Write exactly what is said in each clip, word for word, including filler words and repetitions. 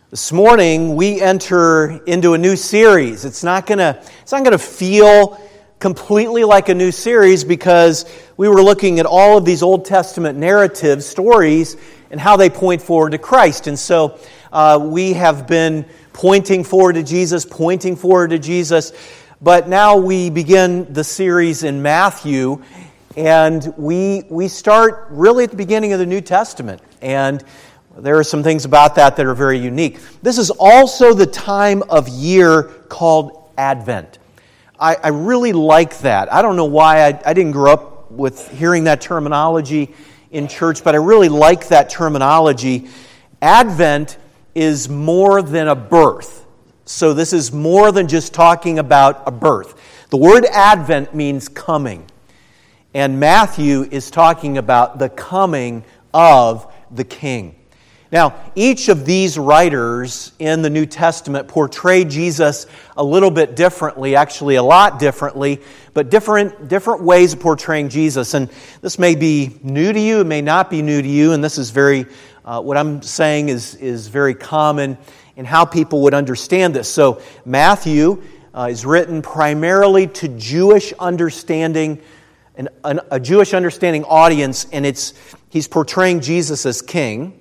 This morning we enter into a new series. It's not gonna it's not gonna feel completely like a new series because we were looking at all of these Old Testament narrative stories and how they point forward to Christ. And so uh, we have been pointing forward to Jesus, pointing forward to Jesus. But now we begin the series in Matthew, and we we start really at the beginning of the New Testament. And there are some things about that that are very unique. This is also the time of year called Advent. I, I really like that. I don't know why. I, I didn't grow up with hearing that terminology in church, but I really like that terminology. Advent is more than a birth. So this is more than just talking about a birth. The word Advent means coming. And Matthew is talking about the coming of the King. Now, each of these writers in the New Testament portray Jesus a little bit differently, actually a lot differently, but different different ways of portraying Jesus. And this may be new to you, it may not be new to you, and this is very, uh, what I'm saying is, is very common in how people would understand this. So, Matthew uh, is written primarily to Jewish understanding, an, an, a Jewish understanding audience, and it's he's portraying Jesus as king.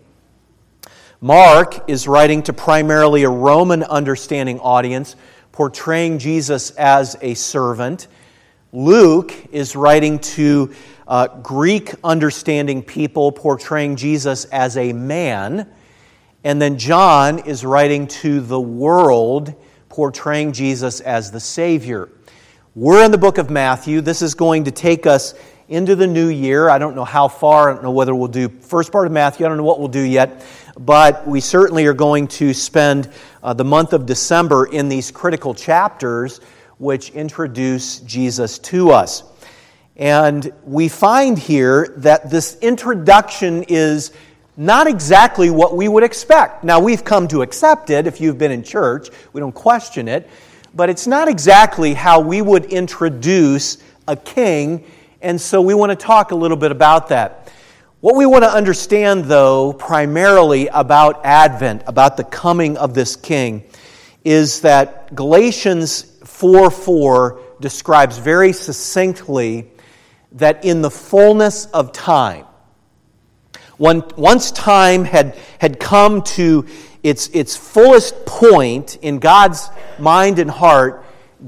Mark is writing to primarily a Roman understanding audience, portraying Jesus as a servant. Luke is writing to uh, Greek understanding people, portraying Jesus as a man. And then John is writing to the world, portraying Jesus as the Savior. We're in the book of Matthew. This is going to take us into the new year. I don't know how far. I don't know whether we'll do first part of Matthew. I don't know what we'll do yet. But we certainly are going to spend uh, the month of December in these critical chapters which introduce Jesus to us. And we find here that this introduction is not exactly what we would expect. Now, we've come to accept it if you've been in church. We don't question it. But it's not exactly how we would introduce a king, and so we want to talk a little bit about that. What we want to understand, though, primarily about Advent, about the coming of this king, is that Galatians four four describes very succinctly that in the fullness of time, when, once time had, had come to its, its fullest point in God's mind and heart,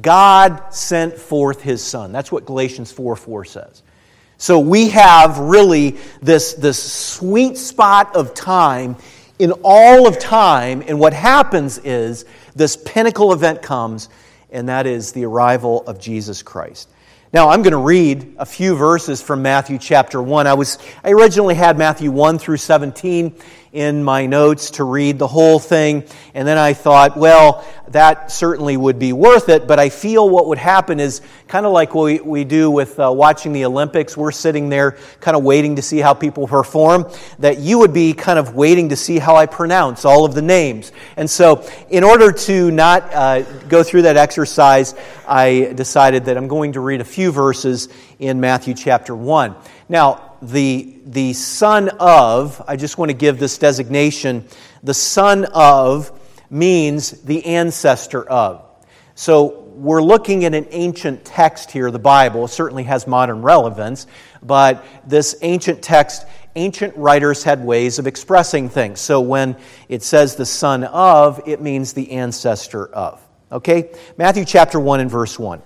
God sent forth His Son. That's what Galatians four four says. So we have really this, this sweet spot of time in all of time, and what happens is this pinnacle event comes, and that is the arrival of Jesus Christ. Now, I'm going to read a few verses from Matthew chapter one. I was I originally had Matthew one through seventeen in my notes to read the whole thing, and then I thought, well, that certainly would be worth it, but I feel what would happen is kind of like what we, we do with uh, watching the Olympics. We're sitting there kind of waiting to see how people perform, that you would be kind of waiting to see how I pronounce all of the names. And so in order to not uh, go through that exercise, I decided that I'm going to read a few verses in Matthew chapter one. Now, the the son of, I just want to give this designation, the son of means the ancestor of. So we're looking at an ancient text here, the Bible. It certainly has modern relevance, but this ancient text, ancient writers had ways of expressing things. So when it says the son of, it means the ancestor of. Okay? Matthew chapter one and verse one.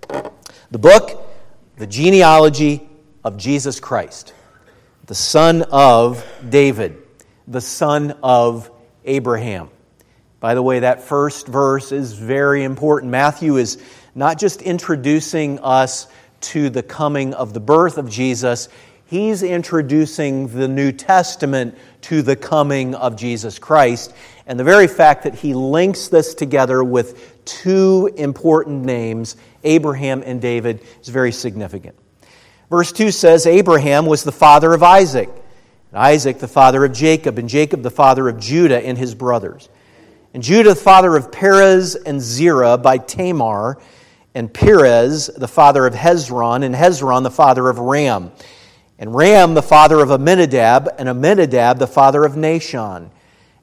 The book, the genealogy of Jesus Christ, the son of David, the son of Abraham. By the way, that first verse is very important. Matthew is not just introducing us to the coming of the birth of Jesus, he's introducing the New Testament to the coming of Jesus Christ. And the very fact that he links this together with two important names, Abraham and David, is very significant. Verse two says, Abraham was the father of Isaac, and Isaac the father of Jacob, and Jacob the father of Judah and his brothers. And Judah the father of Perez and Zerah by Tamar, and Perez the father of Hezron, and Hezron the father of Ram, and Ram the father of Amminadab, and Amminadab the father of Nahshon,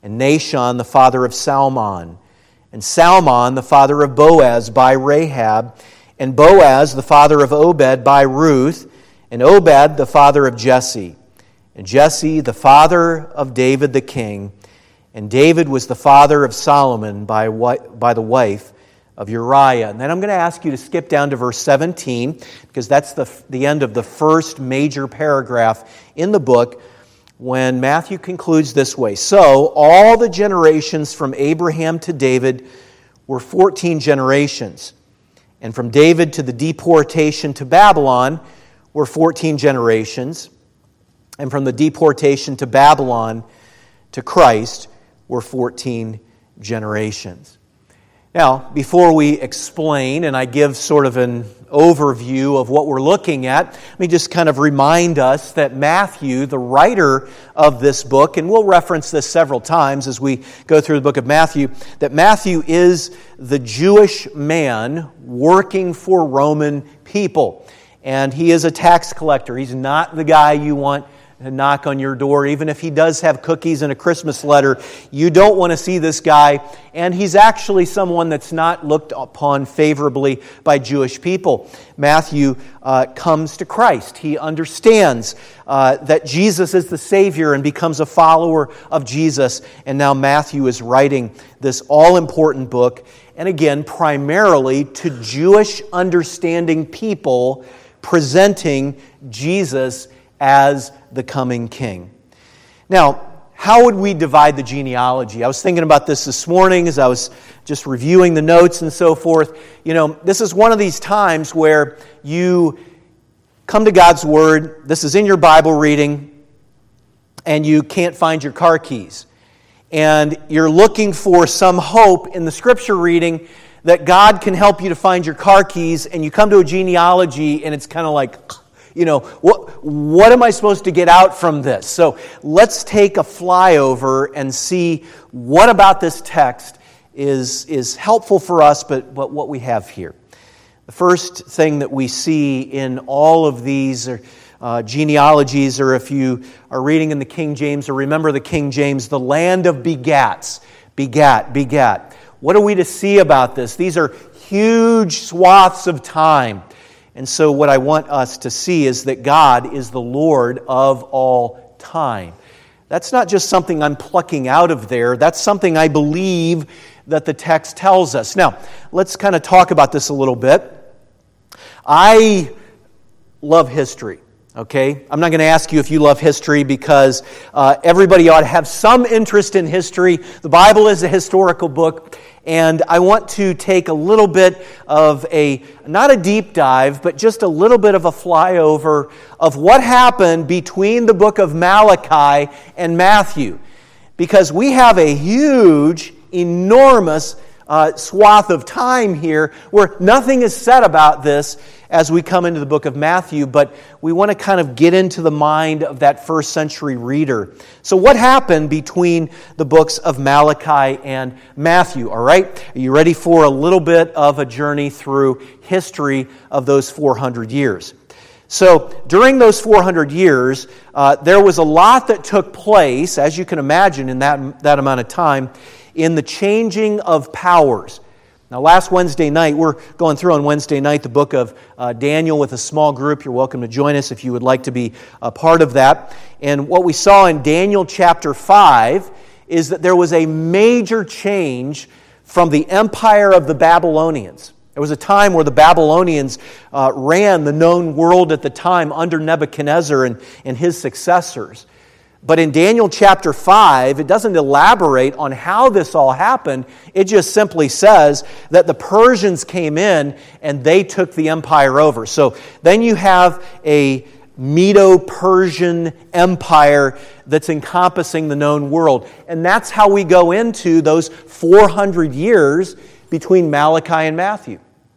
and Nahshon the father of Salmon, and Salmon the father of Boaz by Rahab, and Boaz the father of Obed by Ruth, and Obed the father of Jesse, and Jesse the father of David the king, and David was the father of Solomon by, by the wife of Uriah. And then I'm going to ask you to skip down to verse seventeen, because that's the, the end of the first major paragraph in the book, when Matthew concludes this way. So, all the generations from Abraham to David were fourteen generations. And from David to the deportation to Babylon were fourteen generations. And from the deportation to Babylon to Christ were fourteen generations. Now, before we explain and I give sort of an overview of what we're looking at, let me just kind of remind us that Matthew, the writer of this book, and we'll reference this several times as we go through the book of Matthew, that Matthew is the Jewish man working for Roman people. And he is a tax collector. He's not the guy you want to knock on your door. Even if he does have cookies and a Christmas letter, you don't want to see this guy. And he's actually someone that's not looked upon favorably by Jewish people. Matthew uh, comes to Christ. He understands uh, that Jesus is the Savior and becomes a follower of Jesus. And now Matthew is writing this all-important book, and again, primarily to Jewish understanding people, presenting Jesus as the coming king. Now, how would we divide the genealogy? I was thinking about this this morning as I was just reviewing the notes and so forth. You know, this is one of these times where you come to God's Word, this is in your Bible reading, and you can't find your car keys. And you're looking for some hope in the Scripture reading that God can help you to find your car keys, and you come to a genealogy and it's kind of like, you know, what what am I supposed to get out from this? So let's take a flyover and see what about this text is, is helpful for us, but, but what we have here. The first thing that we see in all of these uh, genealogies, or if you are reading in the King James, or remember the King James, the land of begats, begat, begat. What are we to see about this? These are huge swaths of time. And so what I want us to see is that God is the Lord of all time. That's not just something I'm plucking out of there. That's something I believe that the text tells us. Now, let's kind of talk about this a little bit. I love history, okay? I'm not going to ask you if you love history, because uh, everybody ought to have some interest in history. The Bible is a historical book. And I want to take a little bit of a, not a deep dive, but just a little bit of a flyover of what happened between the book of Malachi and Matthew. Because we have a huge, enormous uh, swath of time here where nothing is said about this as we come into the book of Matthew, but we want to kind of get into the mind of that first century reader. So what happened between the books of Malachi and Matthew, all right? Are you ready for a little bit of a journey through history of those four hundred years? So during those four hundred years, uh, there was a lot that took place, as you can imagine, in that, that amount of time, in the changing of powers. Now, last Wednesday night, we're going through on Wednesday night the book of uh, Daniel with a small group. You're welcome to join us if you would like to be a part of that. And what we saw in Daniel chapter five is that there was a major change from the empire of the Babylonians. There was a time where the Babylonians uh, ran the known world at the time under Nebuchadnezzar and, and his successors. But in Daniel chapter five, it doesn't elaborate on how this all happened. It just simply says that the Persians came in and they took the empire over. So then you have a Medo-Persian empire that's encompassing the known world. And that's how we go into those four hundred years between Malachi and Matthew.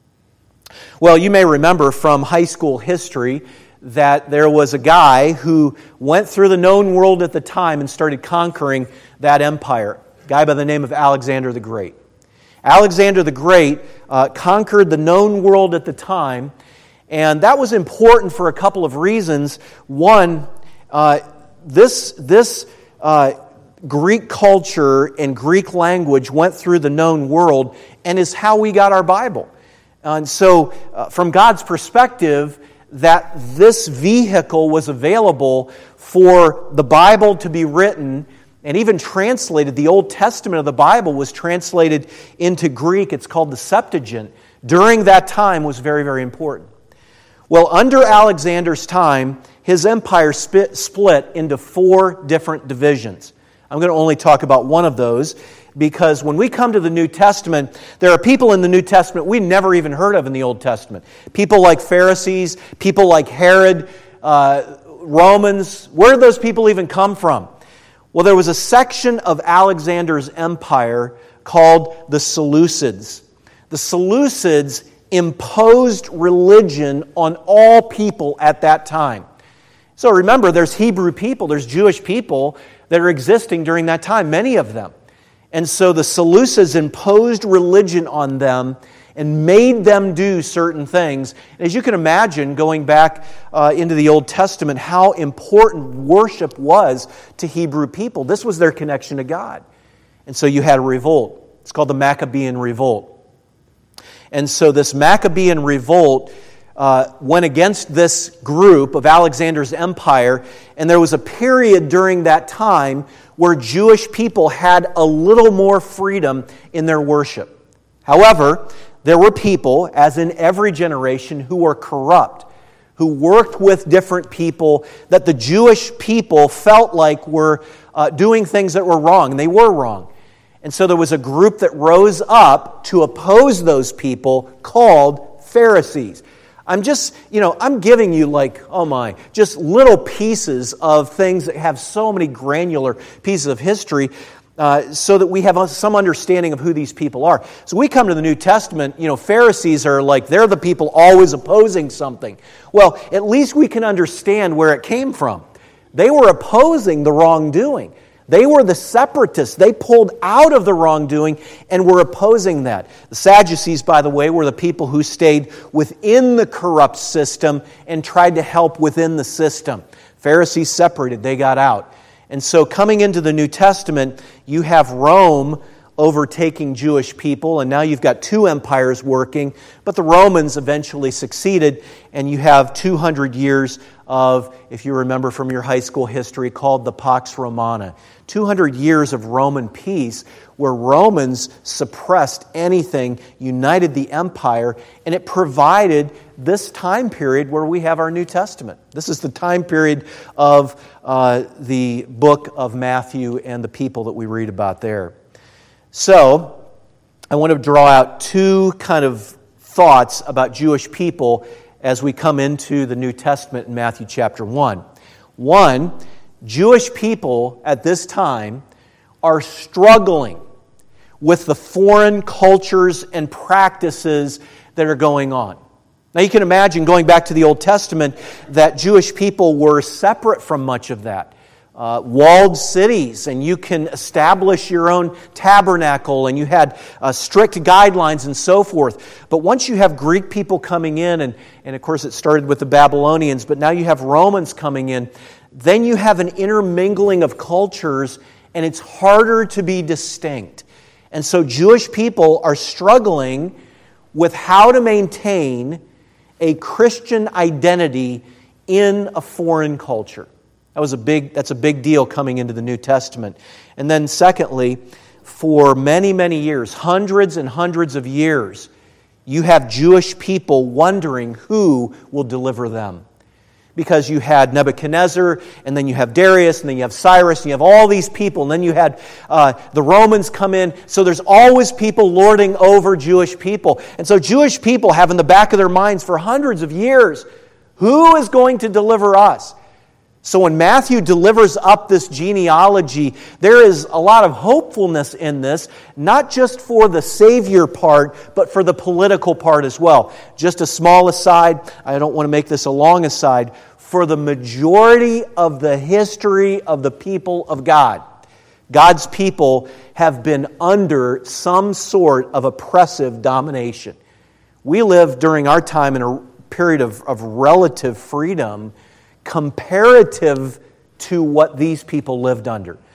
Well, you may remember from high school history that there was a guy who went through the known world at the time and started conquering that empire, a guy by the name of Alexander the Great. Alexander the Great uh, conquered the known world at the time, and that was important for a couple of reasons. One, uh, this, this uh, Greek culture and Greek language went through the known world and is how we got our Bible. And so, uh, from God's perspective, that this vehicle was available for the Bible to be written and even translated. The Old Testament of the Bible was translated into Greek. It's called the Septuagint. During that time was very, very important. Well, under Alexander's time, his empire split into four different divisions. I'm going to only talk about one of those because when we come to the New Testament, there are people in the New Testament we never even heard of in the Old Testament. People like Pharisees, people like Herod, uh, Romans. Where did those people even come from? Well, there was a section of Alexander's empire called the Seleucids. The Seleucids imposed religion on all people at that time. So remember, there's Hebrew people, there's Jewish people that are existing during that time, many of them. And so the Seleucids imposed religion on them and made them do certain things. And as you can imagine, going back uh, into the Old Testament, how important worship was to Hebrew people. This was their connection to God. And so you had a revolt. It's called the Maccabean Revolt. And so this Maccabean revolt uh, went against this group of Alexander's empire, and there was a period during that time where Jewish people had a little more freedom in their worship. However, there were people, as in every generation, who were corrupt, who worked with different people that the Jewish people felt like were uh, doing things that were wrong, and they were wrong. And so there was a group that rose up to oppose those people called Pharisees. I'm just, you know, I'm giving you like, oh my, just little pieces of things that have so many granular pieces of history uh, so that we have some understanding of who these people are. So we come to the New Testament, you know, Pharisees are like, they're the people always opposing something. Well, at least we can understand where it came from. They were opposing the wrongdoing. They were the separatists. They pulled out of the wrongdoing and were opposing that. The Sadducees, by the way, were the people who stayed within the corrupt system and tried to help within the system. Pharisees separated. They got out. And so coming into the New Testament, you have Rome overtaking Jewish people, and now you've got two empires working, but the Romans eventually succeeded, and you have two hundred years of, if you remember from your high school history, called the Pax Romana. two hundred years of Roman peace where Romans suppressed anything, united the empire, and it provided this time period where we have our New Testament. This is the time period of uh, the book of Matthew and the people that we read about there. So, I want to draw out two kind of thoughts about Jewish people as we come into the New Testament in Matthew chapter one. One, Jewish people at this time are struggling with the foreign cultures and practices that are going on. Now you can imagine, going back to the Old Testament, that Jewish people were separate from much of that. Uh, walled cities, and you can establish your own tabernacle, and you had uh, strict guidelines and so forth. But once you have Greek people coming in, and, and of course it started with the Babylonians, but now you have Romans coming in, then you have an intermingling of cultures, and it's harder to be distinct. And so Jewish people are struggling with how to maintain a Christian identity in a foreign culture. That was a big, that's a big deal coming into the New Testament. And then secondly, for many, many years, hundreds and hundreds of years, you have Jewish people wondering who will deliver them. Because you had Nebuchadnezzar, and then you have Darius, and then you have Cyrus, and you have all these people, and then you had uh, the Romans come in. So there's always people lording over Jewish people. And so Jewish people have in the back of their minds for hundreds of years, who is going to deliver us? So when Matthew delivers up this genealogy, there is a lot of hopefulness in this, not just for the Savior part, but for the political part as well. Just a small aside, I don't want to make this a long aside, for the majority of the history of the people of God, God's people have been under some sort of oppressive domination. We live during our time in a period of, of relative freedom comparative to what these people lived under.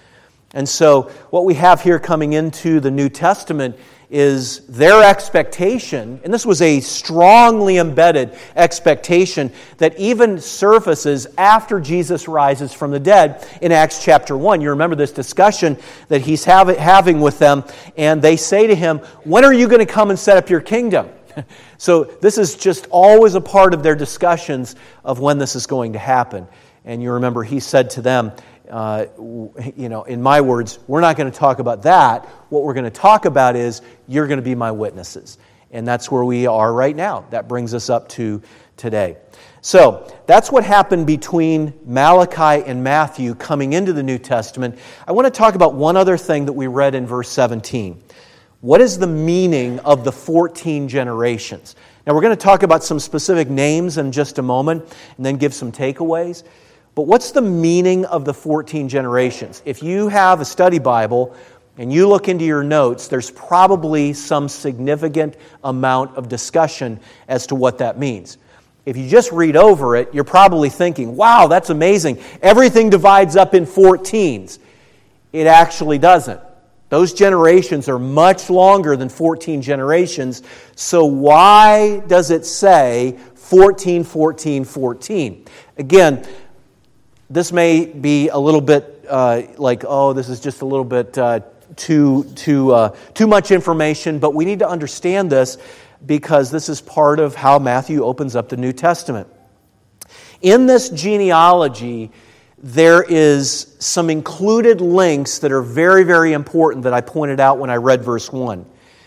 And so what we have here coming into the New Testament is their expectation, and this was a strongly embedded expectation that even surfaces after Jesus rises from the dead in Acts chapter one. You remember this discussion that he's have, having with them, and they say to him, "When are you going to come and set up your kingdom?" So this is just always a part of their discussions of when this is going to happen. And you remember he said to them, Uh, you know, in my words, we're not going to talk about that. What we're going to talk about is you're going to be my witnesses. And that's where we are right now. That brings us up to today. So that's what happened between Malachi and Matthew coming into the New Testament. I want to talk about one other thing that we read in verse seventeen. What is the meaning of the fourteen generations? Now we're going to talk about some specific names in just a moment and then give some takeaways. But what's the meaning of the fourteen generations? If you have a study Bible and you look into your notes, there's probably some significant amount of discussion as to what that means. If you just read over it, you're probably thinking, wow, that's amazing. Everything divides up in fourteens. It actually doesn't. Those generations are much longer than fourteen generations. So why does it say fourteen, fourteen, fourteen? Again, this may be a little bit uh, like, oh, this is just a little bit uh, too too uh, too much information, but we need to understand this because this is part of how Matthew opens up the New Testament. In this genealogy, there is some included links that are very, very important that I pointed out when I read verse one.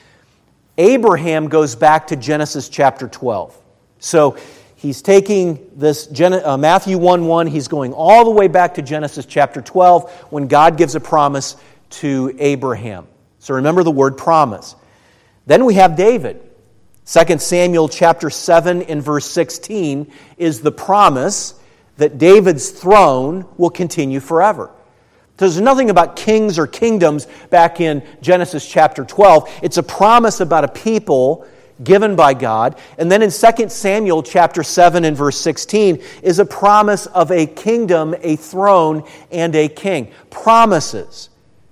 Abraham goes back to Genesis chapter twelve. So he's taking this uh, Matthew one one, he's going all the way back to Genesis chapter twelve when God gives a promise to Abraham. So remember the word promise. Then we have David. Second Samuel chapter seven in verse sixteen is the promise that David's throne will continue forever. There's nothing about kings or kingdoms back in Genesis chapter twelve. It's a promise about a people given by God. And then in Second Samuel chapter seven and verse sixteen is a promise of a kingdom, a throne, and a king. Promises.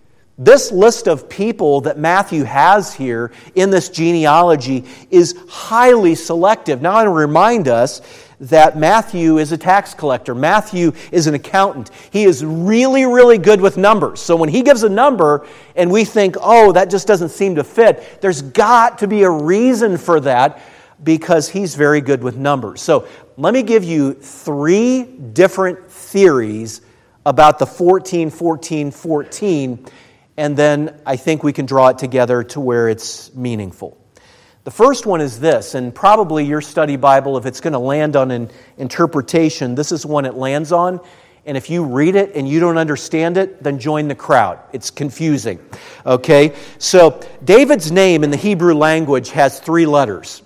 This list of people that Matthew has here in this genealogy is highly selective. Now I want to remind us that Matthew is a tax collector. Matthew is an accountant. He is really, really good with numbers. So when he gives a number and we think, oh, that just doesn't seem to fit, there's got to be a reason for that because he's very good with numbers. So let me give you three different theories about the fourteen, fourteen, fourteen, and then I think we can draw it together to where it's meaningful. The first one is this, and probably your study Bible, if it's going to land on an interpretation, this is one it lands on. And if you read it and you don't understand it, then join the crowd. It's confusing. Okay? So David's name in the Hebrew language has three letters.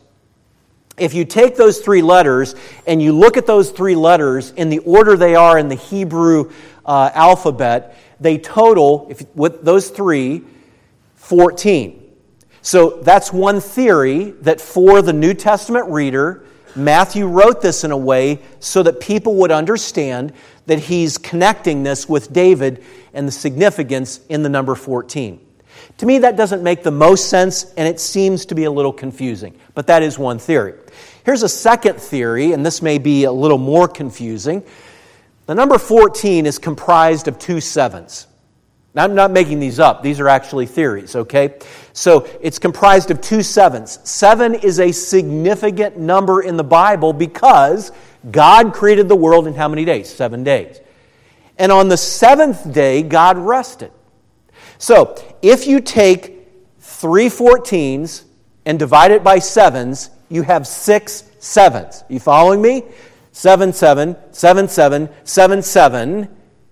If you take those three letters and you look at those three letters in the order they are in the Hebrew uh, alphabet, they total, if with those three, fourteen. So that's one theory that for the New Testament reader, Matthew wrote this in a way so that people would understand that he's connecting this with David and the significance in the number fourteen. To me, that doesn't make the most sense, and it seems to be a little confusing. But that is one theory. Here's a second theory, and this may be a little more confusing. The number fourteen is comprised of two sevens. Now, I'm not making these up. These are actually theories, okay? So it's comprised of two sevens. Seven is a significant number in the Bible because God created the world in how many days? Seven days. And on the seventh day, God rested. So if you take three fourteens and divide it by sevens, you have six sevens. You following me? Seven, seven, seven, seven, seven, seven.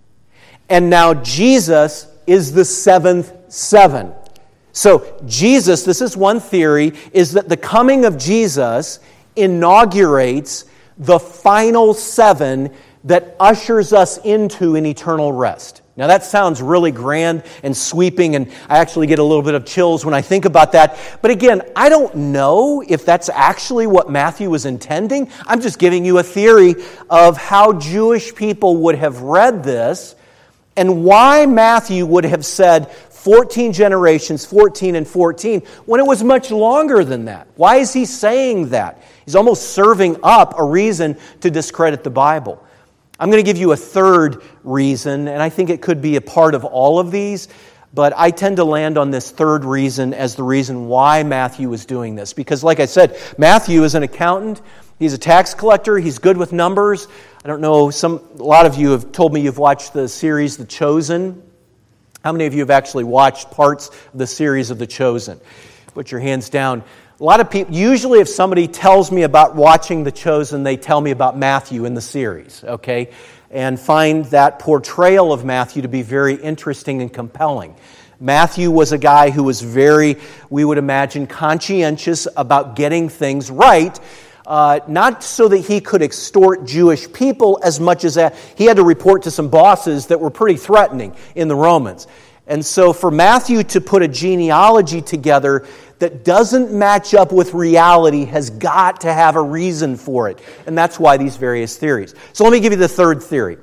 And now Jesus is the seventh seven. So Jesus, this is one theory, is that the coming of Jesus inaugurates the final seven that ushers us into an eternal rest. Now that sounds really grand and sweeping, and I actually get a little bit of chills when I think about that. But again, I don't know if that's actually what Matthew was intending. I'm just giving you a theory of how Jewish people would have read this and why Matthew would have said fourteen generations, fourteen and fourteen, when it was much longer than that. Why is he saying that? He's almost serving up a reason to discredit the Bible. I'm going to give you a third reason, and I think it could be a part of all of these, but I tend to land on this third reason as the reason why Matthew was doing this. Because like I said, Matthew is an accountant. He's a tax collector. He's good with numbers. I don't know, some a lot of you have told me you've watched the series The Chosen. How many of you have actually watched parts of the series of The Chosen? Put your hands down. A lot of people, usually if somebody tells me about watching The Chosen, they tell me about Matthew in the series, okay? And find that portrayal of Matthew to be very interesting and compelling. Matthew was a guy who was very, we would imagine, conscientious about getting things right, uh, not so that he could extort Jewish people as much as that. He had to report to some bosses that were pretty threatening in the Romans. And so for Matthew to put a genealogy together that doesn't match up with reality has got to have a reason for it. And that's why these various theories. So let me give you the third theory.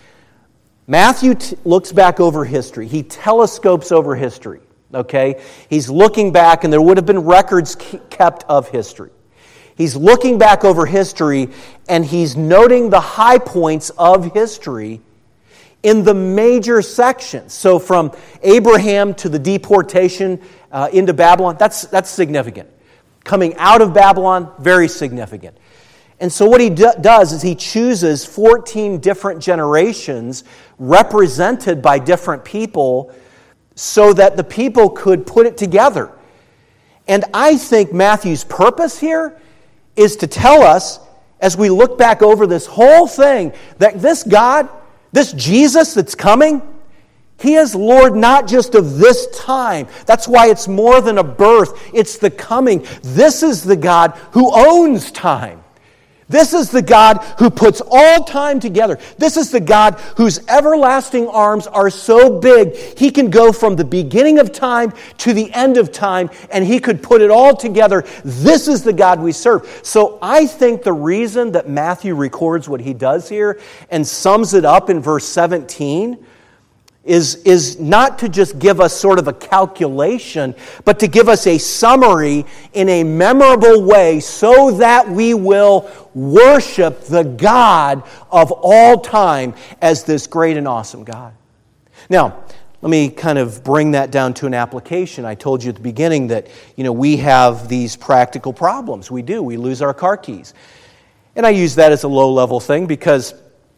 Matthew t- looks back over history. He telescopes over history, okay? He's looking back, and there would have been records kept of history. He's looking back over history, and he's noting the high points of history in the major sections. So from Abraham to the deportation uh, into Babylon, that's, that's significant. Coming out of Babylon, very significant. And so what he do- does is he chooses fourteen different generations represented by different people so that the people could put it together. And I think Matthew's purpose here is to tell us, as we look back over this whole thing, that this God, this Jesus that's coming, He is Lord not just of this time. That's why it's more than a birth. It's the coming. This is the God who owns time. This is the God who puts all time together. This is the God whose everlasting arms are so big, He can go from the beginning of time to the end of time, and He could put it all together. This is the God we serve. So I think the reason that Matthew records what he does here and sums it up in verse seventeen is, is not to just give us sort of a calculation, but to give us a summary in a memorable way so that we will worship the God of all time as this great and awesome God. Now, let me kind of bring that down to an application. I told you at the beginning that, you know, we have these practical problems. We do. We lose our car keys. And I use that as a low-level thing because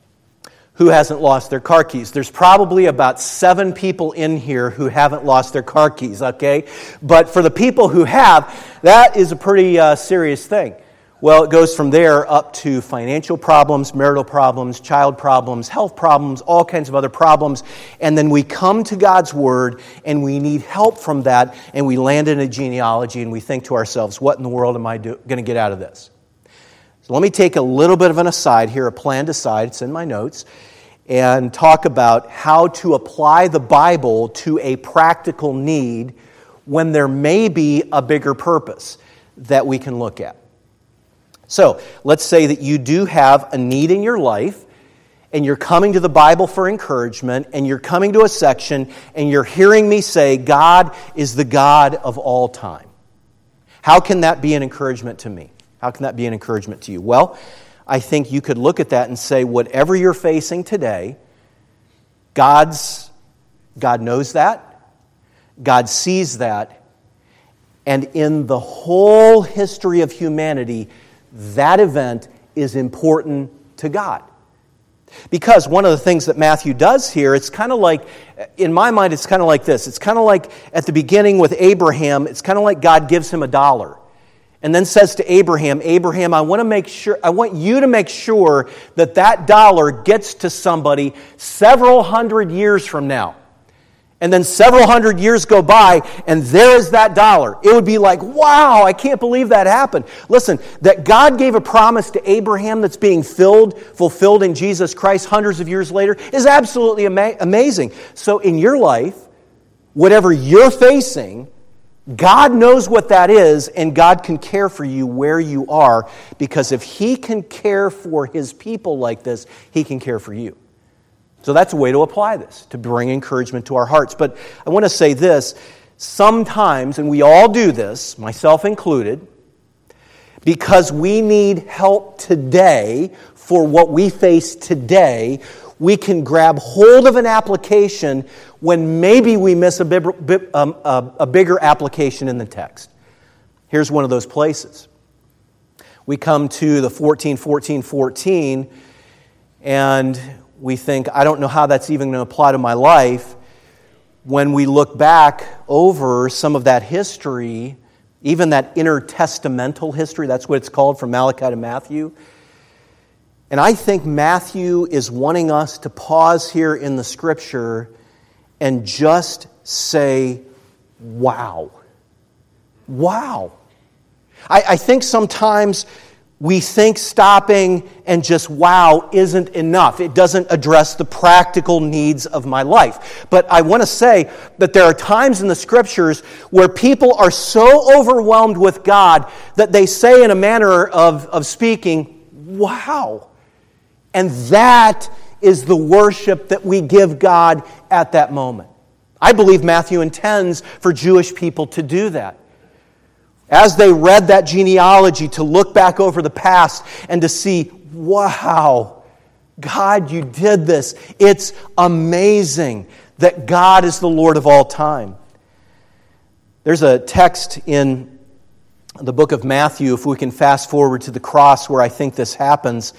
who hasn't lost their car keys? There's probably about seven people in here who haven't lost their car keys, okay? But for the people who have, that is a pretty uh, serious thing. Well, it goes from there up to financial problems, marital problems, child problems, health problems, all kinds of other problems. And then we come to God's Word and we need help from that, and we land in a genealogy and we think to ourselves, what in the world am I going to get out of this? So let me take a little bit of an aside here, a planned aside, it's in my notes, and talk about how to apply the Bible to a practical need when there may be a bigger purpose that we can look at. So, let's say that you do have a need in your life, and you're coming to the Bible for encouragement, and you're coming to a section, and you're hearing me say, God is the God of all time. How can that be an encouragement to me? How can that be an encouragement to you? Well, I think you could look at that and say, whatever you're facing today, God's, God knows that, God sees that, and in the whole history of humanity, that event is important to God. Because one of the things that Matthew does here, it's kind of like, in my mind, it's kind of like this. It's kind of like at the beginning with Abraham, it's kind of like God gives him a dollar. And then says to Abraham, Abraham, I want to make sure, I want you to make sure that that dollar gets to somebody several hundred years from now. And then several hundred years go by, and there is that dollar. It would be like, wow, I can't believe that happened. Listen, that God gave a promise to Abraham that's being filled, fulfilled in Jesus Christ hundreds of years later is absolutely ama- amazing. So in your life, whatever you're facing, God knows what that is, and God can care for you where you are, because if He can care for His people like this, He can care for you. So that's a way to apply this, to bring encouragement to our hearts. But I want to say this, sometimes, and we all do this, myself included, because we need help today for what we face today, we can grab hold of an application when maybe we miss a, big, um, a, a bigger application in the text. Here's one of those places. We come to the fourteen, fourteen, fourteen, and we think, I don't know how that's even going to apply to my life. When we look back over some of that history, even that intertestamental history, that's what it's called from Malachi to Matthew. And I think Matthew is wanting us to pause here in the Scripture and just say, wow. Wow. I, I think sometimes we think stopping and just wow isn't enough. It doesn't address the practical needs of my life. But I want to say that there are times in the Scriptures where people are so overwhelmed with God that they say in a manner of, of speaking, wow. And that is the worship that we give God at that moment. I believe Matthew intends for Jewish people to do that. As they read that genealogy, to look back over the past and to see, wow, God, you did this. It's amazing that God is the Lord of all time. There's a text in the book of Matthew, if we can fast forward to the cross, where I think this happens.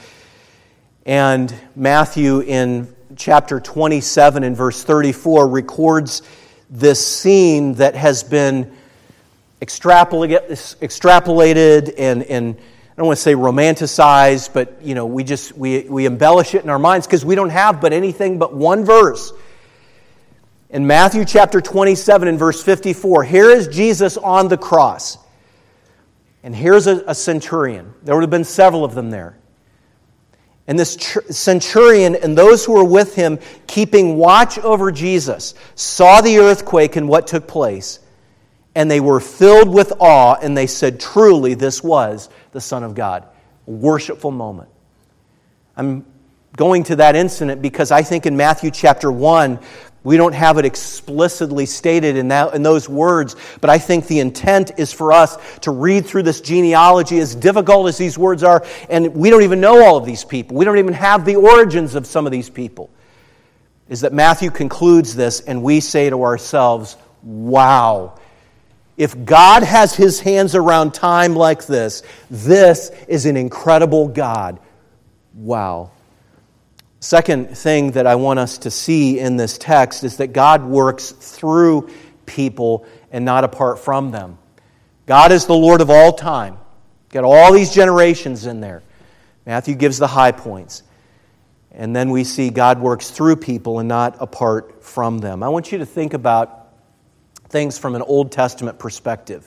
And Matthew in chapter twenty-seven and verse thirty-four records this scene that has been extrapolated, extrapolated and, and I don't want to say romanticized, but you know, we just we, we embellish it in our minds because we don't have but anything but one verse. In Matthew chapter twenty-seven and verse fifty-four, here is Jesus on the cross. And here's a, a centurion. There would have been several of them there. And this centurion and those who were with him, keeping watch over Jesus, saw the earthquake and what took place. And they were filled with awe, and they said, truly, this was the Son of God. A worshipful moment. I'm going to that incident because I think in Matthew chapter one, we don't have it explicitly stated in, that, in those words, but I think the intent is for us to read through this genealogy, as difficult as these words are, and we don't even know all of these people. We don't even have the origins of some of these people. Is that Matthew concludes this, and we say to ourselves, wow. If God has His hands around time like this, this is an incredible God. Wow. Second thing that I want us to see in this text is that God works through people and not apart from them. God is the Lord of all time. Got all these generations in there. Matthew gives the high points. And then we see God works through people and not apart from them. I want you to think about things from an Old Testament perspective.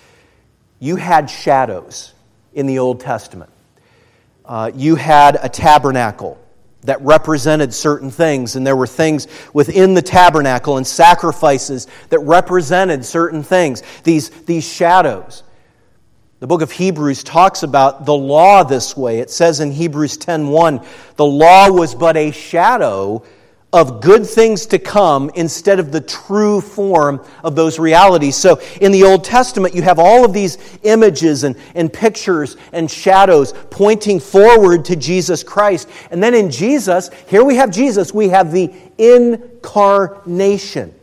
You had shadows in the Old Testament. Uh, you had a tabernacle that represented certain things, and there were things within the tabernacle and sacrifices that represented certain things. These, these shadows. The book of Hebrews talks about the law this way. It says in Hebrews ten one, the law was but a shadow of good things to come instead of the true form of those realities. So in the Old Testament, you have all of these images and, and pictures and shadows pointing forward to Jesus Christ. And then in Jesus, here we have Jesus, we have the incarnation.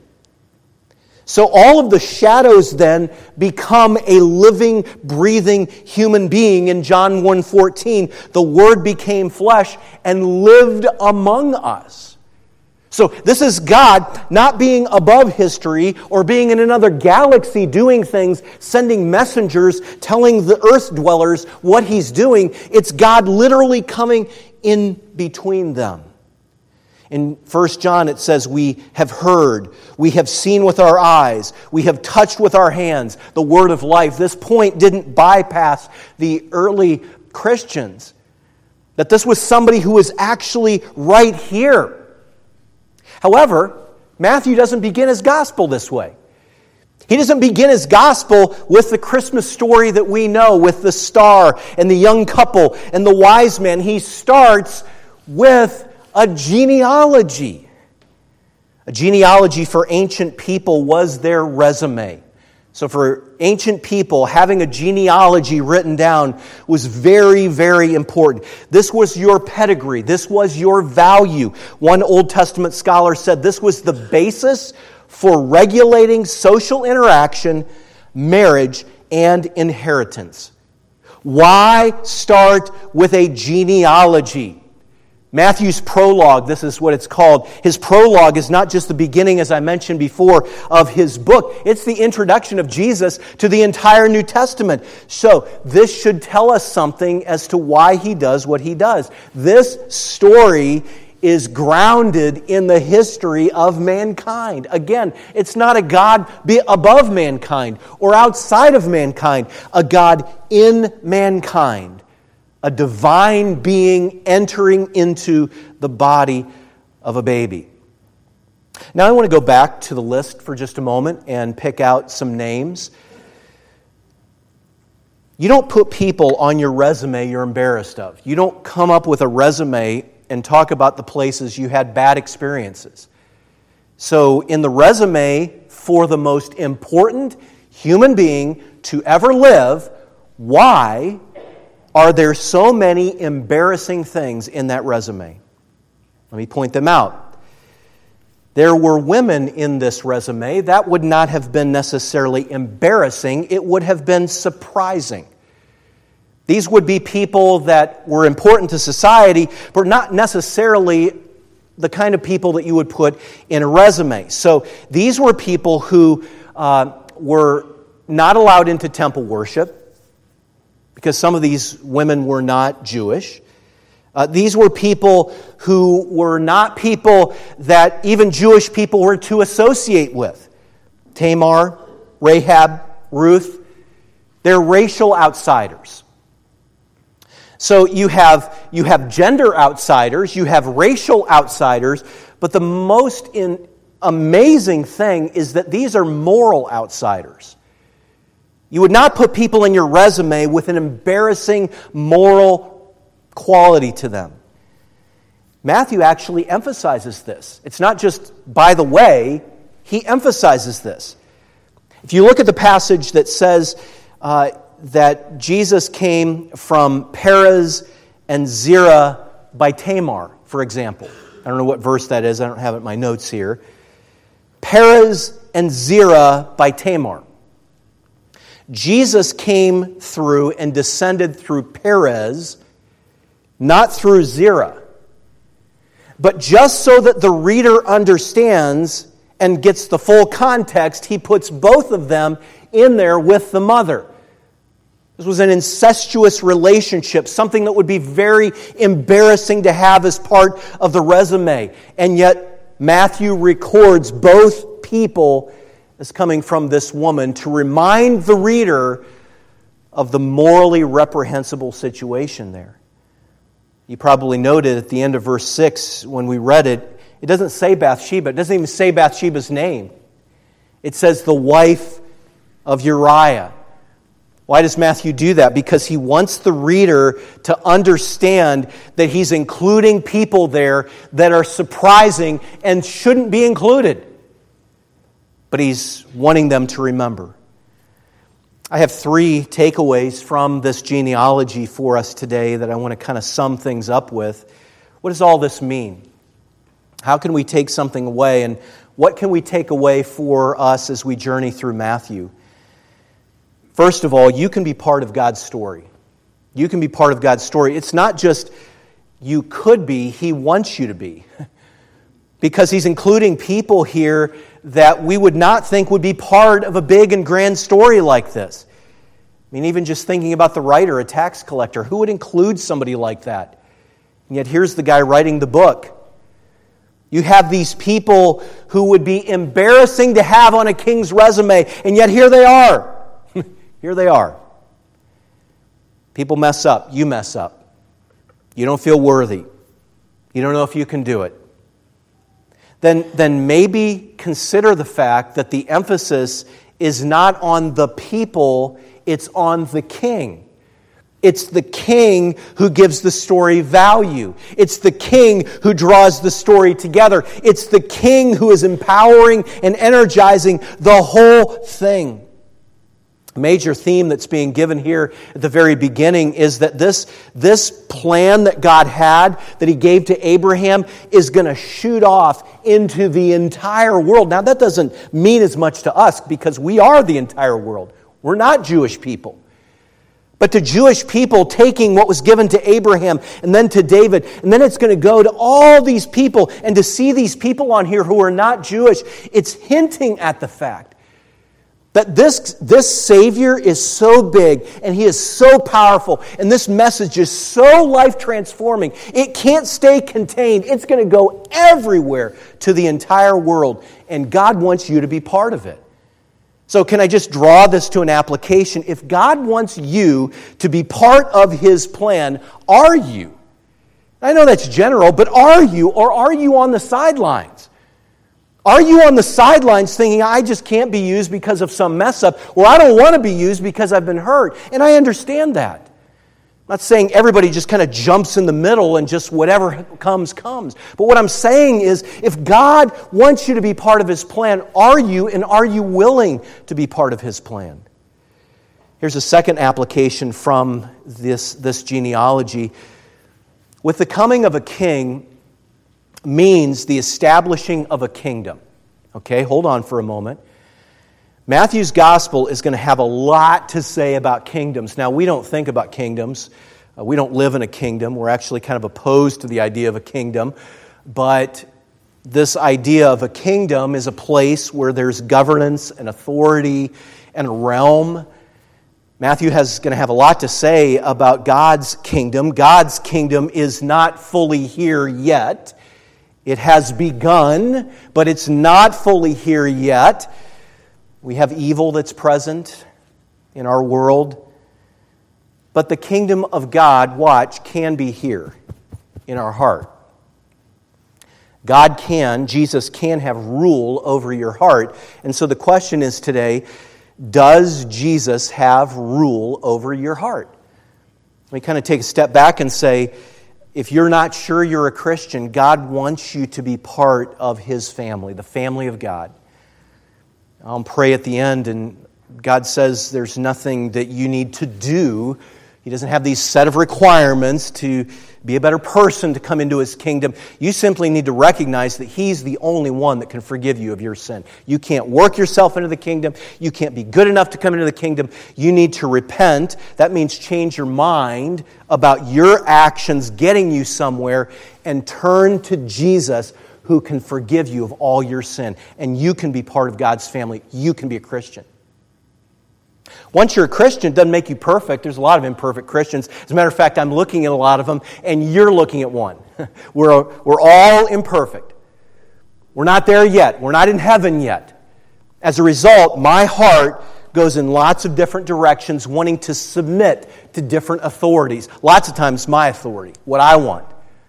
So all of the shadows then become a living, breathing human being. In John one fourteen, the Word became flesh and lived among us. So this is God not being above history or being in another galaxy doing things, sending messengers, telling the earth dwellers what He's doing. It's God literally coming in between them. In First John it says, we have heard, we have seen with our eyes, we have touched with our hands the word of life. This point didn't bypass the early Christians. That this was somebody who was actually right here. However, Matthew doesn't begin his gospel this way. He doesn't begin his gospel with the Christmas story that we know, with the star and the young couple and the wise men. He starts with a genealogy. A genealogy for ancient people was their resume. So for ancient people, having a genealogy written down was very, very important. This was your pedigree. This was your value. One Old Testament scholar said this was the basis for regulating social interaction, marriage, and inheritance. Why start with a genealogy? Matthew's prologue, this is what it's called. His prologue is not just the beginning, as I mentioned before, of his book. It's the introduction of Jesus to the entire New Testament. So this should tell us something as to why he does what he does. This story is grounded in the history of mankind. Again, it's not a God be above mankind or outside of mankind, a God in mankind. A divine being entering into the body of a baby. Now I want to go back to the list for just a moment and pick out some names. You don't put people on your resume you're embarrassed of. You don't come up with a resume and talk about the places you had bad experiences. So in the resume for the most important human being to ever live, why are there so many embarrassing things in that resume? Let me point them out. There were women in this resume. That would not have been necessarily embarrassing. It would have been surprising. These would be people that were important to society, but not necessarily the kind of people that you would put in a resume. So these were people who uh, were not allowed into temple worship, because some of these women were not Jewish. Uh, these were people who were not people that even Jewish people were to associate with. Tamar, Rahab, Ruth, they're racial outsiders. So you have, you have gender outsiders, you have racial outsiders, but the most in, amazing thing is that these are moral outsiders. You would not put people in your resume with an embarrassing moral quality to them. Matthew actually emphasizes this. It's not just by the way, he emphasizes this. If you look at the passage that says uh, that Jesus came from Perez and Zerah by Tamar, for example. I don't know what verse that is. I don't have it in my notes here. Perez and Zerah by Tamar. Jesus came through and descended through Perez, not through Zerah. But just so that the reader understands and gets the full context, he puts both of them in there with the mother. This was an incestuous relationship, something that would be very embarrassing to have as part of the resume. And yet Matthew records both people as coming from this woman to remind the reader of the morally reprehensible situation there. You probably noted at the end of verse six when we read it, it doesn't say Bathsheba. It doesn't even say Bathsheba's name. It says the wife of Uriah. Why does Matthew do that? Because he wants the reader to understand that he's including people there that are surprising and shouldn't be included. But he's wanting them to remember. I have three takeaways from this genealogy for us today that I want to kind of sum things up with. What does all this mean? How can we take something away? And what can we take away for us as we journey through Matthew? First of all, you can be part of God's story. You can be part of God's story. It's not just you could be, He wants you to be. Because He's including people here that we would not think would be part of a big and grand story like this. I mean, even just thinking about the writer, a tax collector, who would include somebody like that? And yet here's the guy writing the book. You have these people who would be embarrassing to have on a king's resume, and yet here they are. Here they are. People mess up. You mess up. You don't feel worthy. You don't know if you can do it. Then, then maybe consider the fact that the emphasis is not on the people, it's on the king. It's the king who gives the story value. It's the king who draws the story together. It's the king who is empowering and energizing the whole thing. A major theme that's being given here at the very beginning is that this, this plan that God had, that He gave to Abraham, is going to shoot off into the entire world. Now, that doesn't mean as much to us because we are the entire world. We're not Jewish people. But to Jewish people, taking what was given to Abraham and then to David, and then it's going to go to all these people, and to see these people on here who are not Jewish, it's hinting at the fact that this, this Savior is so big and He is so powerful and this message is so life-transforming. It can't stay contained. It's going to go everywhere to the entire world, and God wants you to be part of it. So can I just draw this to an application? If God wants you to be part of His plan, are you? I know that's general, but are you, or are you on the sidelines? Are you on the sidelines thinking, I just can't be used because of some mess up, or I don't want to be used because I've been hurt? And I understand that. I'm not saying everybody just kind of jumps in the middle and just whatever comes, comes. But what I'm saying is, if God wants you to be part of His plan, are you, and are you willing to be part of His plan? Here's a second application from this, this genealogy. With the coming of a king means the establishing of a kingdom. Okay, hold on for a moment. Matthew's gospel is going to have a lot to say about kingdoms. Now, we don't think about kingdoms. Uh, we don't live in a kingdom. We're actually kind of opposed to the idea of a kingdom. But this idea of a kingdom is a place where there's governance and authority and a realm. Matthew is going to have a lot to say about God's kingdom. God's kingdom is not fully here yet. It has begun, but it's not fully here yet. We have evil that's present in our world. But the kingdom of God, watch, can be here in our heart. God can, Jesus can have rule over your heart. And so the question is today, does Jesus have rule over your heart? Let me kind of take a step back and say, if you're not sure you're a Christian, God wants you to be part of His family, the family of God. I'll pray at the end, and God says there's nothing that you need to do. He doesn't have these set of requirements to be a better person to come into His kingdom. You simply need to recognize that He's the only one that can forgive you of your sin. You can't work yourself into the kingdom. You can't be good enough to come into the kingdom. You need to repent. That means change your mind about your actions getting you somewhere and turn to Jesus, who can forgive you of all your sin. And you can be part of God's family. You can be a Christian. Once you're a Christian, it doesn't make you perfect. There's a lot of imperfect Christians. As a matter of fact, I'm looking at a lot of them, and you're looking at one. We're, we're all imperfect. We're not there yet. We're not in heaven yet. As a result, my heart goes in lots of different directions, wanting to submit to different authorities. Lots of times, my authority, what I want.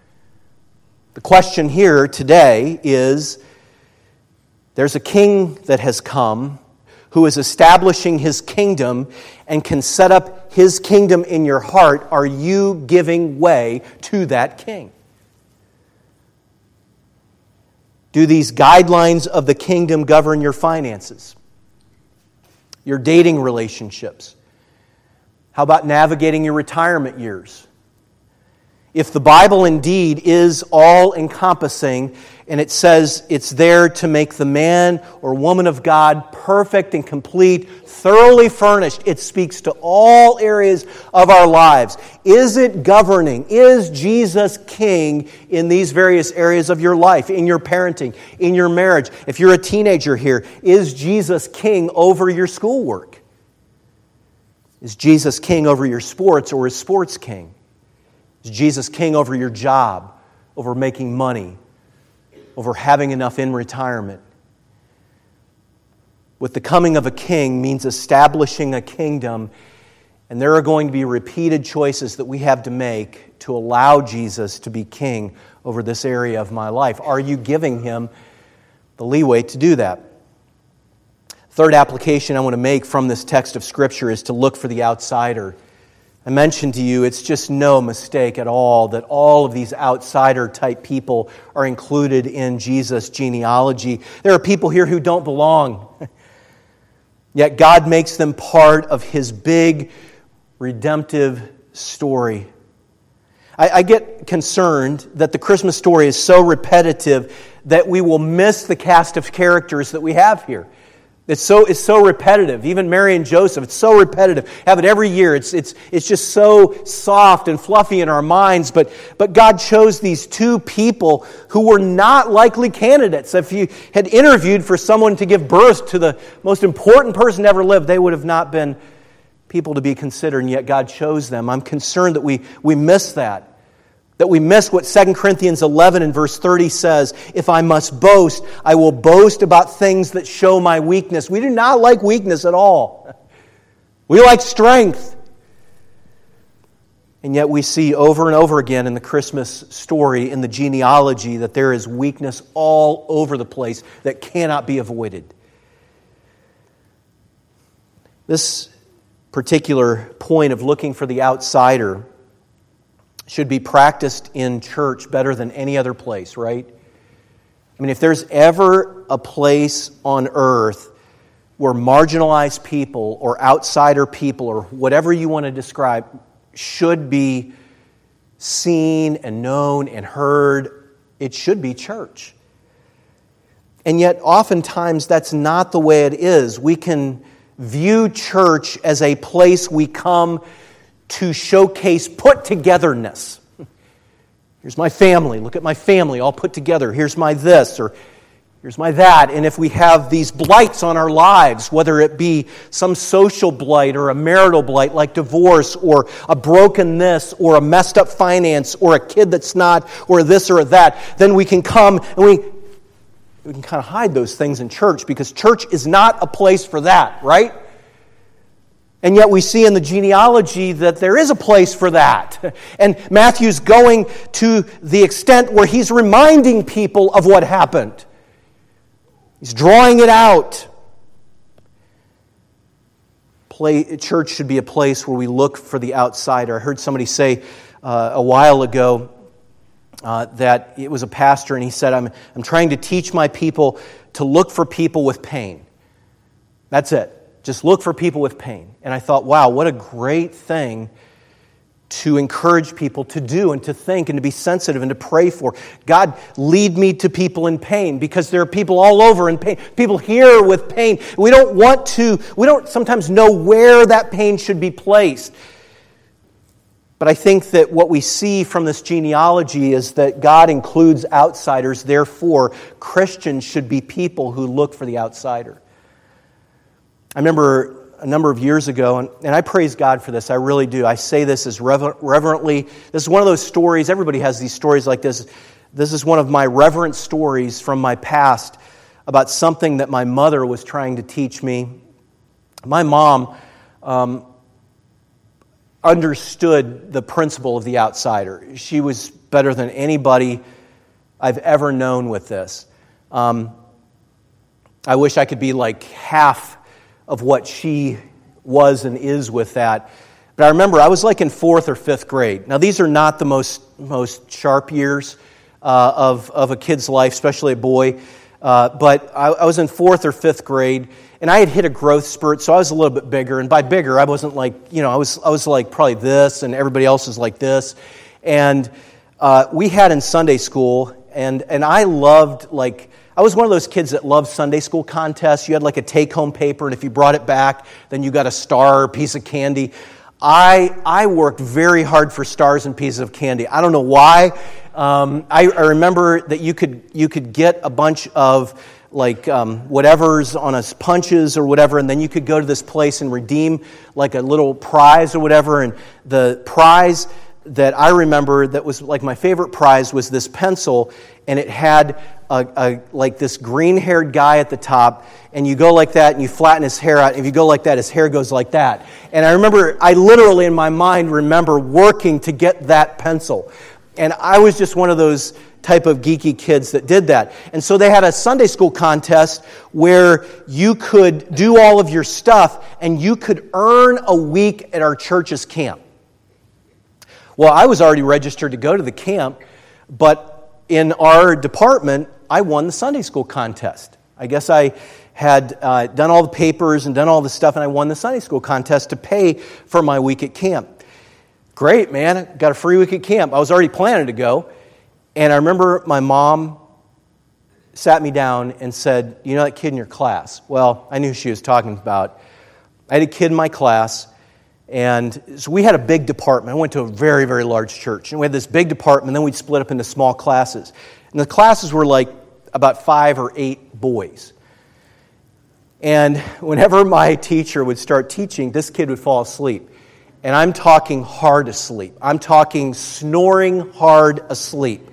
The question here today is, there's a king that has come who is establishing His kingdom and can set up His kingdom in your heart. Are you giving way to that king? Do these guidelines of the kingdom govern your finances? Your dating relationships? How about navigating your retirement years? If the Bible indeed is all-encompassing, and it says it's there to make the man or woman of God perfect and complete, thoroughly furnished, it speaks to all areas of our lives. Is it governing? Is Jesus king in these various areas of your life, in your parenting, in your marriage? If you're a teenager here, is Jesus king over your schoolwork? Is Jesus king over your sports, or is sports king? Is Jesus king over your job, over making money, over having enough in retirement? With the coming of a king means establishing a kingdom, and there are going to be repeated choices that we have to make to allow Jesus to be king over this area of my life. Are you giving Him the leeway to do that? Third application I want to make from this text of Scripture is to look for the outsider I mentioned to you, it's just no mistake at all that all of these outsider-type people are included in Jesus' genealogy. There are people here who don't belong, yet God makes them part of His big redemptive story. I, I get concerned that the Christmas story is so repetitive that we will miss the cast of characters that we have here. It's so it's so repetitive. Even Mary and Joseph, it's so repetitive. Have it every year. It's it's it's just so soft and fluffy in our minds. But but God chose these two people who were not likely candidates. If you had interviewed for someone to give birth to the most important person to ever live, they would have not been people to be considered, and yet God chose them. I'm concerned that we we miss that. That we miss what Second Corinthians eleven and verse thirty says, if I must boast, I will boast about things that show my weakness. We do not like weakness at all. We like strength. And yet we see over and over again in the Christmas story, in the genealogy, that there is weakness all over the place that cannot be avoided. This particular point of looking for the outsider should be practiced in church better than any other place, right? I mean, if there's ever a place on earth where marginalized people or outsider people or whatever you want to describe should be seen and known and heard, it should be church. And yet, oftentimes, that's not the way it is. We can view church as a place we come to showcase put-togetherness. Here's my family. Look at my family all put together. Here's my this, or here's my that. And if we have these blights on our lives, whether it be some social blight or a marital blight like divorce or a broken this or a messed up finance or a kid that's not or this or that, then we can come and we, we can kind of hide those things in church because church is not a place for that, right? And yet we see in the genealogy that there is a place for that. And Matthew's going to the extent where he's reminding people of what happened. He's drawing it out. Play, church should be a place where we look for the outsider. I heard somebody say uh, a while ago uh, that it was a pastor, and he said, I'm, I'm trying to teach my people to look for people with pain. That's it. Just look for people with pain. And I thought, wow, what a great thing to encourage people to do and to think and to be sensitive and to pray for. God, lead me to people in pain because there are people all over in pain. People here with pain. We don't want to, we don't sometimes know where that pain should be placed. But I think that what we see from this genealogy is that God includes outsiders. Therefore, Christians should be people who look for the outsider. I remember a number of years ago, and, and I praise God for this, I really do. I say this as rever- reverently. This is one of those stories, everybody has these stories like this. This is one of my reverent stories from my past about something that my mother was trying to teach me. My mom um, understood the principle of the outsider. She was better than anybody I've ever known with this. Um, I wish I could be like half of what she was and is with that. But I remember I was like in fourth or fifth grade. Now these are not the most most sharp years uh, of, of a kid's life, especially a boy. Uh, but I, I was in fourth or fifth grade, and I had hit a growth spurt, so I was a little bit bigger. And by bigger, I wasn't like, you know, I was I was like probably this, and everybody else is like this. And uh, we had in Sunday school, and and I loved like, I was one of those kids that loved Sunday school contests. You had like a take-home paper, and if you brought it back, then you got a star or a piece of candy. I I worked very hard for stars and pieces of candy. I don't know why. Um, I, I remember that you could you could get a bunch of like um, whatever's on us punches or whatever, and then you could go to this place and redeem like a little prize or whatever. And the prize that I remember that was like my favorite prize was this pencil, and it had a, a like this green-haired guy at the top, and you go like that, and you flatten his hair out. If you go like that, his hair goes like that. And I remember, I literally in my mind remember working to get that pencil. And I was just one of those type of geeky kids that did that. And so they had a Sunday school contest where you could do all of your stuff, and you could earn a week at our church's camp. Well, I was already registered to go to the camp, but in our department, I won the Sunday school contest. I guess I had uh, done all the papers and done all the stuff, and I won the Sunday school contest to pay for my week at camp. Great, man. I got a free week at camp. I was already planning to go, and I remember my mom sat me down and said, you know that kid in your class? Well, I knew who she was talking about. I had a kid in my class, and so we had a big department. I went to a very, very large church, and we had this big department, and then we'd split up into small classes. And the classes were like about five or eight boys. And whenever my teacher would start teaching, this kid would fall asleep. And I'm talking hard asleep. I'm talking snoring hard asleep.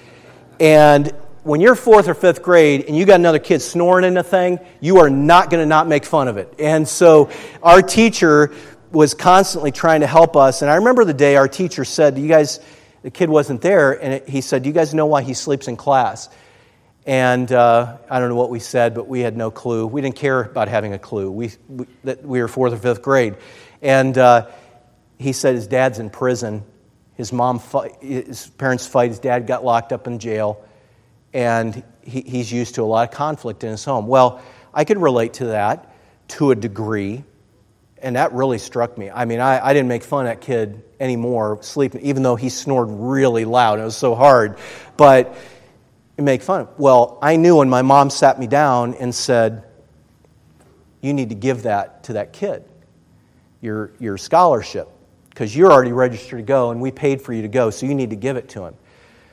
And when you're fourth or fifth grade and you got another kid snoring in a thing, you are not going to not make fun of it. And so our teacher was constantly trying to help us. And I remember the day our teacher said, "You guys," the kid wasn't there, and it, he said, "Do you guys know why he sleeps in class?" And uh, I don't know what we said, but we had no clue. We didn't care about having a clue. We we, that we were fourth or fifth grade. And uh, he said his dad's in prison. His mom, fight, his parents fight. His dad got locked up in jail. And he, he's used to a lot of conflict in his home. Well, I could relate to that to a degree, and that really struck me. I mean, I, I didn't make fun of that kid anymore, sleeping, even though he snored really loud. It was so hard, but you make fun of. Well, I knew when my mom sat me down and said, "You need to give that to that kid, your your scholarship, because you're already registered to go, and we paid for you to go, so you need to give it to him."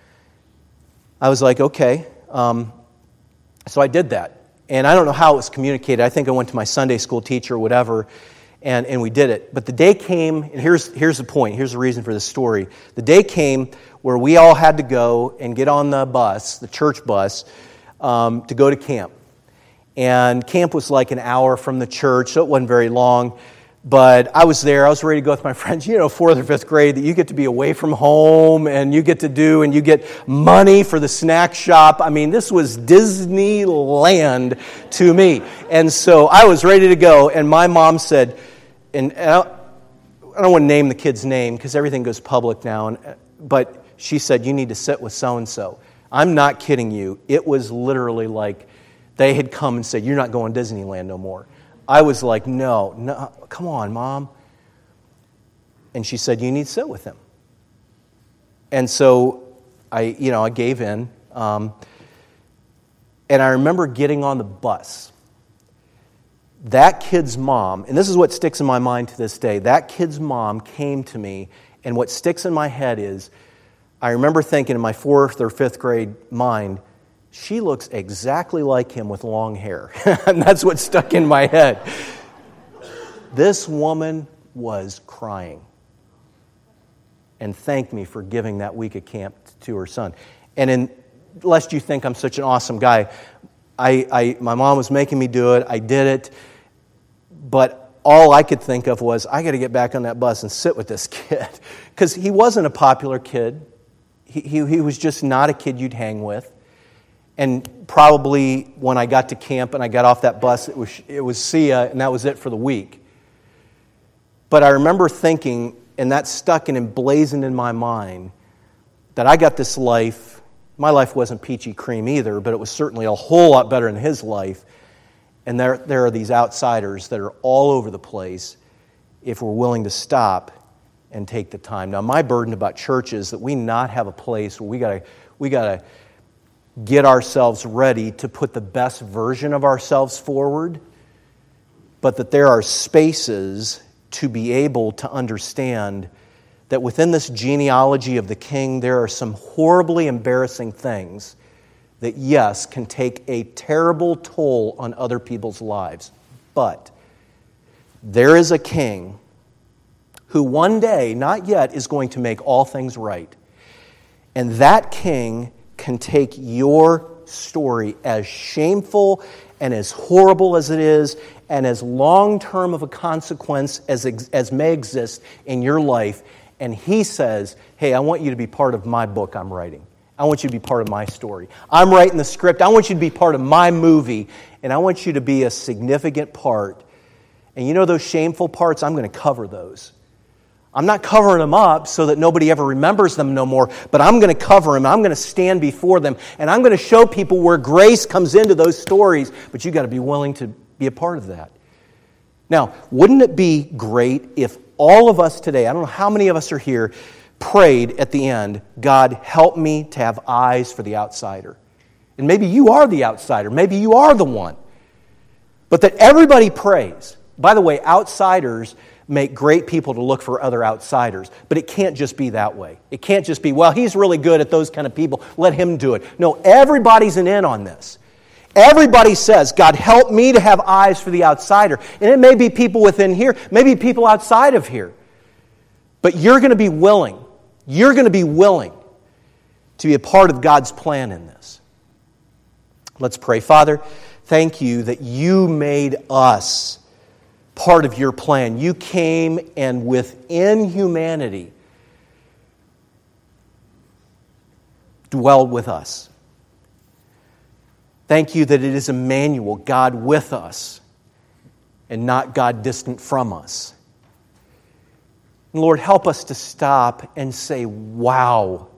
I was like, okay. Um, so I did that. And I don't know how it was communicated. I think I went to my Sunday school teacher or whatever, and, and we did it. But the day came, and here's, here's the point. Here's the reason for this story. The day came where we all had to go and get on the bus, the church bus, um, to go to camp. And camp was like an hour from the church, so it wasn't very long. But I was there. I was ready to go with my friends. You know, fourth or fifth grade, that you get to be away from home, and you get to do, and you get money for the snack shop. I mean, this was Disneyland to me. And so I was ready to go, and my mom said, and I don't, I don't want to name the kid's name because everything goes public now, and, but she said, "You need to sit with so-and-so." I'm not kidding you. It was literally like they had come and said, "You're not going to Disneyland no more." I was like, no, no, come on, Mom. And she said, "You need to sit with him." And so I, you know, I gave in. Um, and I remember getting on the bus. That kid's mom, and this is what sticks in my mind to this day, that kid's mom came to me, and what sticks in my head is, I remember thinking in my fourth or fifth grade mind, she looks exactly like him with long hair. And that's what stuck in my head. This woman was crying and thanked me for giving that week of camp to her son. And in, lest you think I'm such an awesome guy, I, I my mom was making me do it. I did it. But all I could think of was, I got to get back on that bus and sit with this kid. Because he wasn't a popular kid. He, he, he was just not a kid you'd hang with. And probably when I got to camp and I got off that bus, it was it was see ya, and that was it for the week. But I remember thinking, and that stuck and emblazoned in my mind, that I got this life. My life wasn't peachy cream either, but it was certainly a whole lot better than his life. And there, there are these outsiders that are all over the place if we're willing to stop and take the time. Now, my burden about church is that we not have a place where we got to we got to get ourselves ready to put the best version of ourselves forward, but that there are spaces to be able to understand that within this genealogy of the king, there are some horribly embarrassing things that, yes, can take a terrible toll on other people's lives. But there is a king who one day, not yet, is going to make all things right. And that king can take your story, as shameful and as horrible as it is, and as long-term of a consequence as, as may exist in your life, and he says, "Hey, I want you to be part of my book I'm writing. I want you to be part of my story. I'm writing the script. I want you to be part of my movie, and I want you to be a significant part. And you know those shameful parts? I'm going to cover those. I'm not covering them up so that nobody ever remembers them no more, but I'm going to cover them. I'm going to stand before them, and I'm going to show people where grace comes into those stories, but you've got to be willing to be a part of that. Now, wouldn't it be great if all of us today, I don't know how many of us are here, prayed at the end, God, help me to have eyes for the outsider. And maybe you are the outsider. Maybe you are the one. But that everybody prays. By the way, outsiders make great people to look for other outsiders. But it can't just be that way. It can't just be, well, he's really good at those kind of people. Let him do it. No, everybody's an in on this. Everybody says, God, help me to have eyes for the outsider. And it may be people within here, maybe people outside of here. But you're going to be willing. You're going to be willing to be a part of God's plan in this. Let's pray. Father, thank you that you made us part of your plan. You came and within humanity dwelled with us. Thank you that it is Emmanuel, God with us, and not God distant from us. And Lord, help us to stop and say, wow.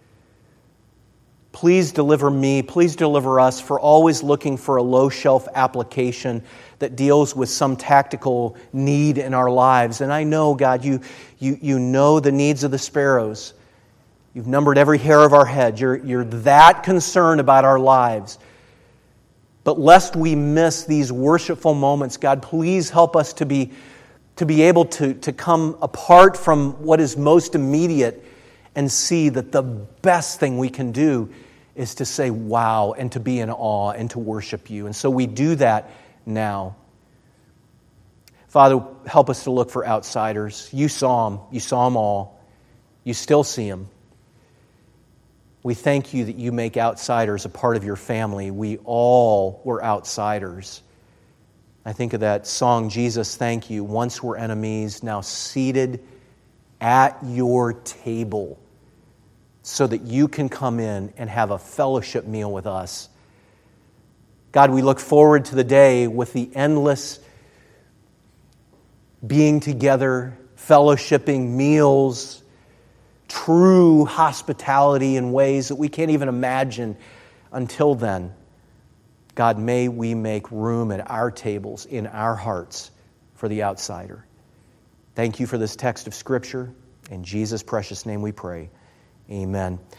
Please deliver me, please deliver us for always looking for a low-shelf application that deals with some tactical need in our lives. And I know, God, you, you, you know the needs of the sparrows. You've numbered every hair of our head. You're, you're that concerned about our lives. But lest we miss these worshipful moments, God, please help us to be, to be able to, to come apart from what is most immediate and see that the best thing we can do is to say wow and to be in awe and to worship you. And so we do that now. Father, help us to look for outsiders. You saw them. You saw them all. You still see them. We thank you that you make outsiders a part of your family. We all were outsiders. I think of that song, Jesus, Thank You. Once we're enemies, now seated at your table so that you can come in and have a fellowship meal with us. God, we look forward to the day with the endless being together, fellowshipping, meals, true hospitality in ways that we can't even imagine. Until then, God, may we make room at our tables, in our hearts, for the outsider. Thank you for this text of Scripture. In Jesus' precious name we pray. Amen.